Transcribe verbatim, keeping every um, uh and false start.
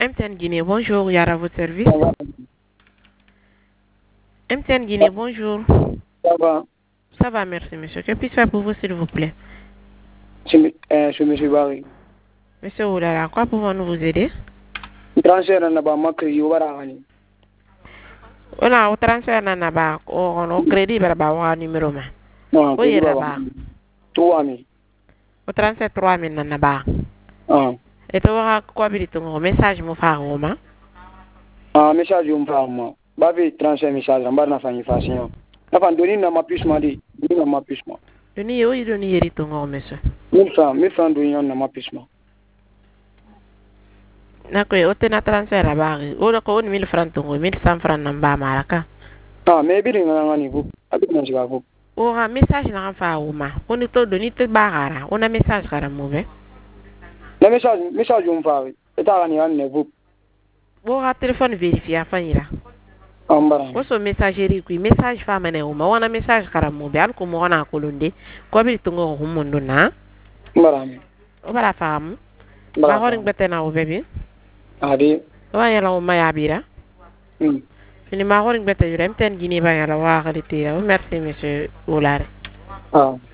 M T N Guinée, bonjour, Yara, à votre service. M T N Guinée, bonjour. Ça va? Ça va, merci, monsieur. Que puis-je faire pour vous, s'il vous plaît? Je suis monsieur Barry. Monsieur Oulala, quoi pouvons-nous vous aider? Transfert na ba makri warani. Ona o transfert na na ba o no crédit bara ba wa numéro ma. Non, O yera ba. trois mille. O transfert trois mille na na ba. Ah. E to wa ko bi to message mo fa o ma. Ah, message um fa mo. Ba vi transfert message ambar na fanyi fasinyo. Na fan doni na ma puce ma di. Doni na ma puce ma. Doni yo yi doni yeri to ngo monsieur. mille francs, mille francs doni na ma puce ma. Na ko o te na transfert ba o ko on mille francs to ngo mille cent francs na ba maraka. Ah, mais bi nga ngani bu. Abi na siga bu. O ha message na fa o ma. O ni to doni te ba gara. O na message gara mo be. Na message message um fa. Eta ngani an ne bu. O ha téléphone vérifier fa ira. Ambara. O so messagerie ku message fa mane o ma wana message gara mo be al ko mo wana ko londe. Ko bi to ngo humundo na. Ambara. O bara fam. Ba horing betena o bebe. Adi. Wa yala o ma yabira. Hmm. Fini ma horing bete yure M T N Guinée ba yala wa galite. Merci monsieur Oulare. Ah.